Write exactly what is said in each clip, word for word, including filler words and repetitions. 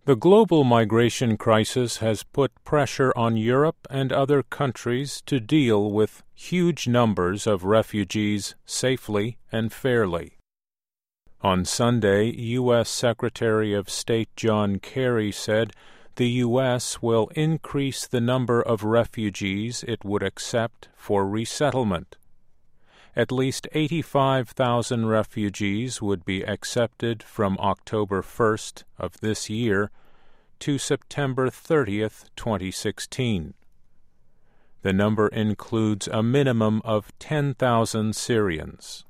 The global migration crisis has put pressure on Europe and other countries to deal with huge numbers of refugees safely and fairly. On Sunday, U S Secretary of State John Kerry said the U S will increase the number of refugees it would accept for resettlement. At least eighty-five thousand refugees would be accepted from October first of this year to September thirtieth, twenty sixteen. The number includes a minimum of ten thousand Syrians.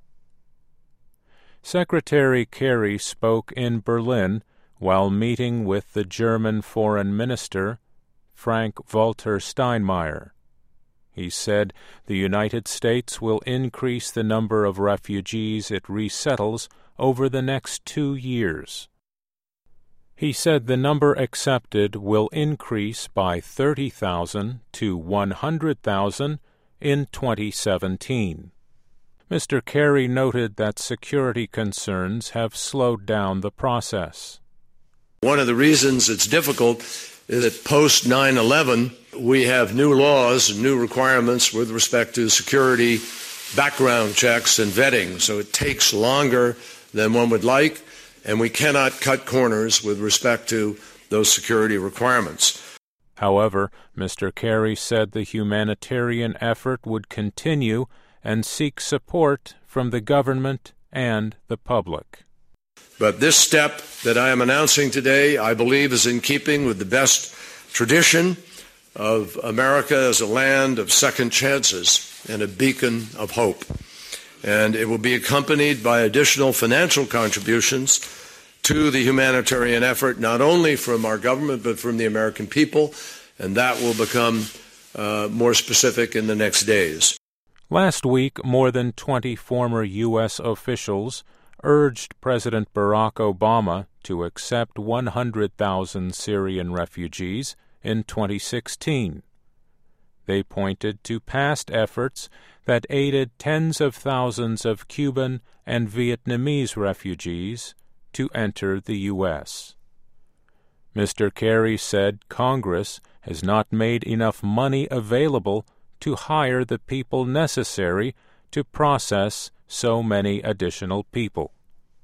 Secretary Kerry spoke in Berlin while meeting with the German Foreign Minister, Frank-Walter Steinmeier. He said the United States will increase the number of refugees it resettles over the next two years. He said the number accepted will increase by thirty thousand to one hundred thousand in twenty seventeen. Mister Kerry noted that security concerns have slowed down the process. One of the reasons it's difficult is that post nine eleven, we have new laws and new requirements with respect to security, background checks, and vetting. So it takes longer than one would like, and we cannot cut corners with respect to those security requirements. However, Mister Kerry said the humanitarian effort would continue and seek support from the government and the public. But this step that I am announcing today, I believe, is in keeping with the best tradition of America as a land of second chances and a beacon of hope. And it will be accompanied by additional financial contributions to the humanitarian effort, not only from our government, but from the American people, and that will become uh, more specific in the next days. Last week, more than twenty former U S officials urged President Barack Obama to accept one hundred thousand Syrian refugees in twenty sixteen. They pointed to past efforts that aided tens of thousands of Cuban and Vietnamese refugees to enter the U S. Mister Kerry said Congress has not made enough money available to hire the people necessary to process so many additional people.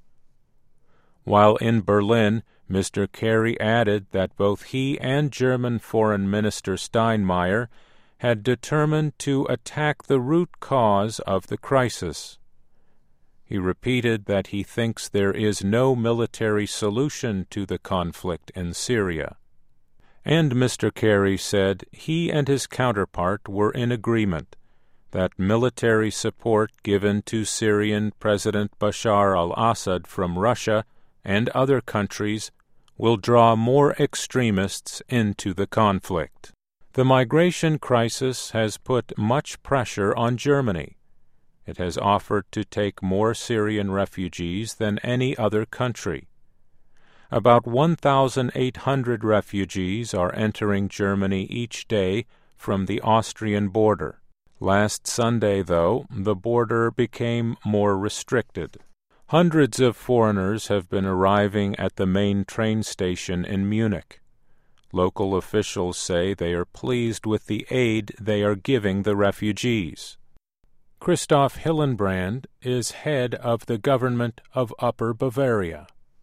While in Berlin, Mister Kerry added that both he and German Foreign Minister Steinmeier had determined to attack the root cause of the crisis. He repeated that he thinks there is no military solution to the conflict in Syria. And Mister Kerry said he and his counterpart were in agreement that military support given to Syrian President Bashar al-Assad from Russia and other countries will draw more extremists into the conflict. The migration crisis has put much pressure on Germany. It has offered to take more Syrian refugees than any other country. About one thousand eight hundred refugees are entering Germany each day from the Austrian border. Last Sunday, though, the border became more restricted. Hundreds of foreigners have been arriving at the main train station in Munich. Local officials say they are pleased with the aid they are giving the refugees. Christoph Hillenbrand is head of the government of Upper Bavaria.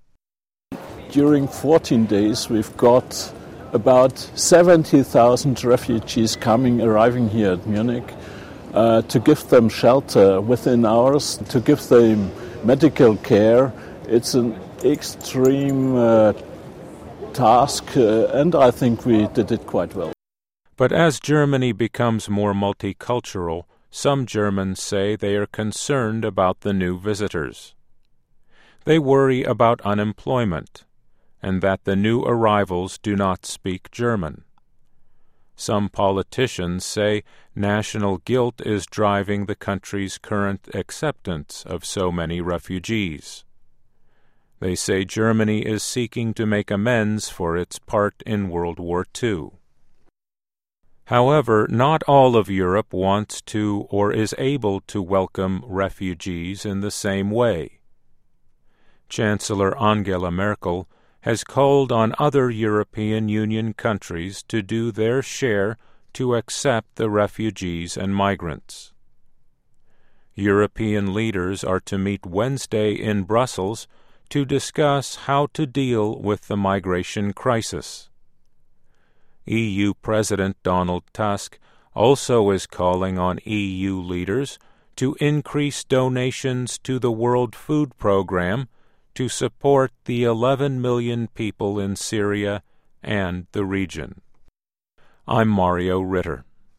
During fourteen days, we've got about seventy thousand refugees coming, arriving here at Munich, uh, to give them shelter within hours, to give them medical care. It's an extreme uh, task, uh, and I think we did it quite well. But as Germany becomes more multicultural, some Germans say they are concerned about the new visitors. They worry about unemployment, and that the new arrivals do not speak German. Some politicians say national guilt is driving the country's current acceptance of so many refugees. They say Germany is seeking to make amends for its part in World War Two. However, not all of Europe wants to or is able to welcome refugees in the same way. Chancellor Angela Merkel has called on other European Union countries to do their share to accept the refugees and migrants. European leaders are to meet Wednesday in Brussels to discuss how to deal with the migration crisis. E U President Donald Tusk also is calling on E U leaders to increase donations to the World Food Program to support the eleven million people in Syria and the region. I'm Mario Ritter.